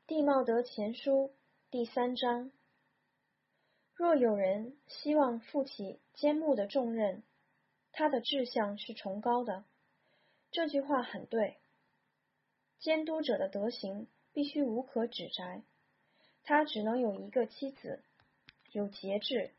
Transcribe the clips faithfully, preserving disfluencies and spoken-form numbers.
地茂德前书第三章。若有人希望负起监牧的重任，他的志向是崇高的。这句话很对。监督者的德行必须无可指摘，他只能有一个妻子，有节制，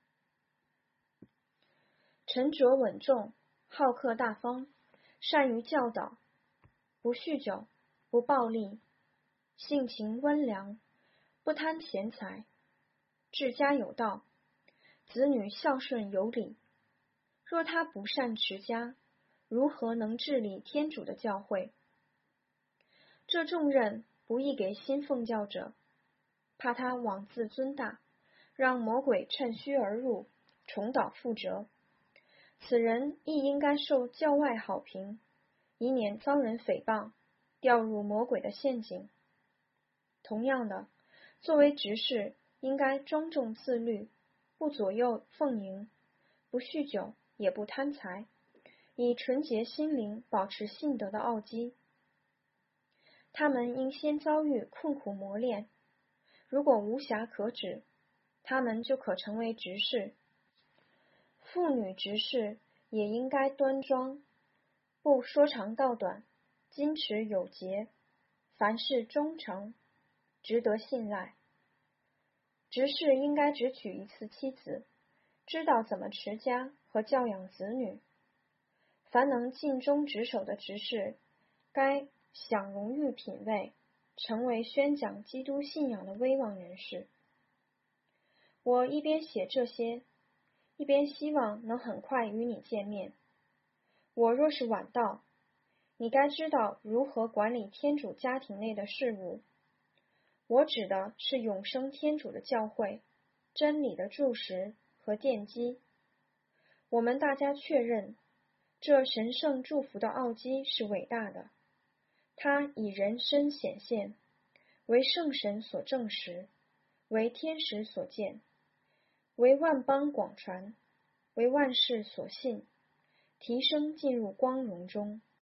沉着稳重，好客大方，善于教导，不酗酒，不暴力，性情温良，不贪钱财，治家有道，子女孝顺有礼。若他不善持家，如何能治理天主的教会？这重任不易给新奉教者，怕他妄自尊大，让魔鬼趁虚而入，重蹈覆辙。此人亦应该受教外好评，以免遭人诽谤，掉入魔鬼的陷阱。同样的，作为执事，应该庄重自律，不左右奉迎，不酗酒，也不贪财，以纯洁心灵保持信德的奥基。他们应先遭遇困苦磨练，如果无暇可指，他们就可成为执事。妇女执事也应该端庄，不说长道短，矜持有节，凡事忠诚，值得信赖。执事应该只娶一次妻子，知道怎么持家和教养子女。凡能尽忠职守的执事，该享荣誉品位，成为宣讲基督信仰的威望人士。我一边写这些，一边希望能很快与你见面。我若是晚到，你该知道如何管理天主家庭内的事务。我指的是永生天主的教会，真理的柱石和奠基。我们大家确认，这神圣祝福的奥基是伟大的，它以人身显现，为圣神所证实，为天使所见，为万邦广传，为万世所信，提升进入光荣中。